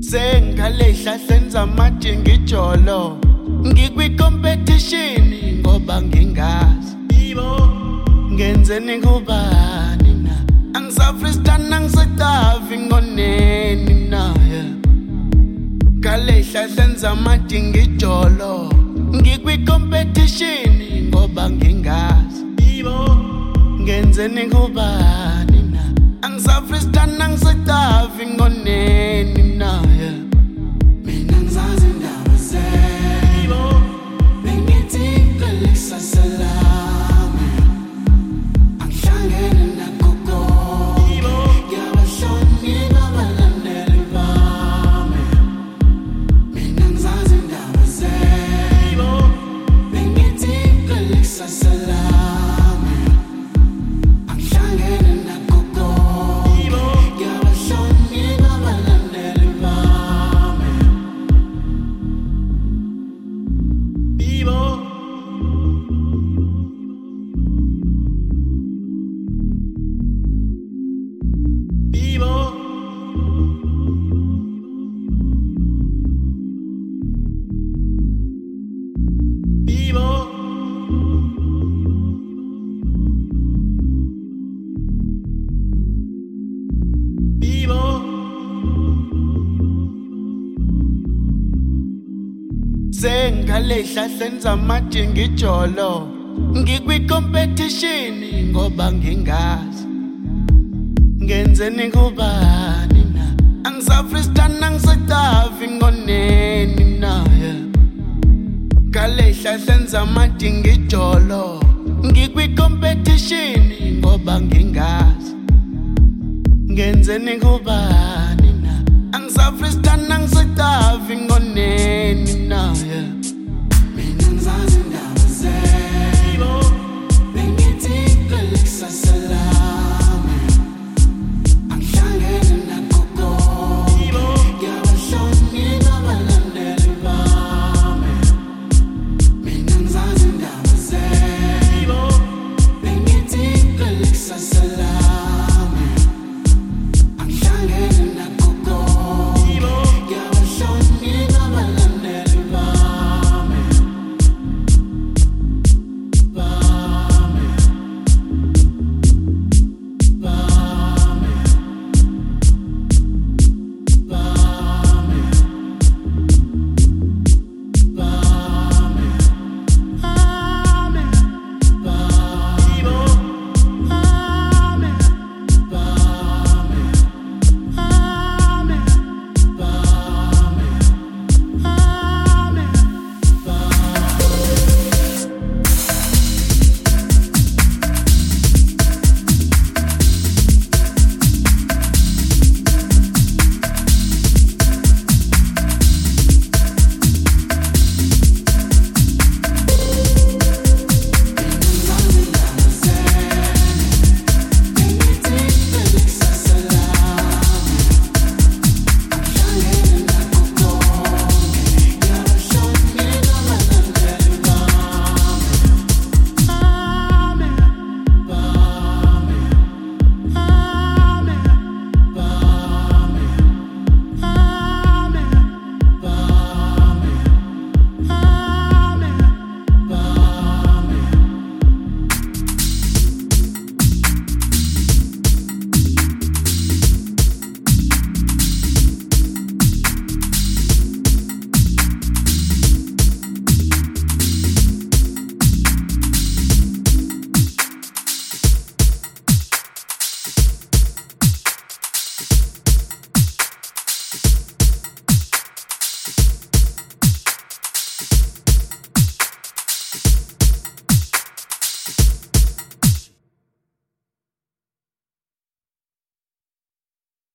Sengalehla senza amajingijolo ngikwi-competition ngoba ngingazi ngenzeni kubani na angisafristana angisetavi ngoneni na galehla senza amajingijolo ngikwi-competition ngoba ngingazi ngenzeni kubani na angisafristana angisetavi ngoneni na mina ngizazi indaba zebo bengithi ngalisa salami angihlangene nakho konke yabahloni babalandeli bami mina ngizazi indaba zebo bengithi ngalisa salami angihlangene nakho konke yabahloni babalandeli bami sengalehla senza amajingijolo ngikwi-competition ngoba ngingazi ngenzeni kubani na angisafristana angisetavi ngoneni na galehla senza amajingijolo ngikwi-competition ngoba ngingazi ngenzeni kubani na angisafristana angisetavi ngoneni na mina ngizazi indaba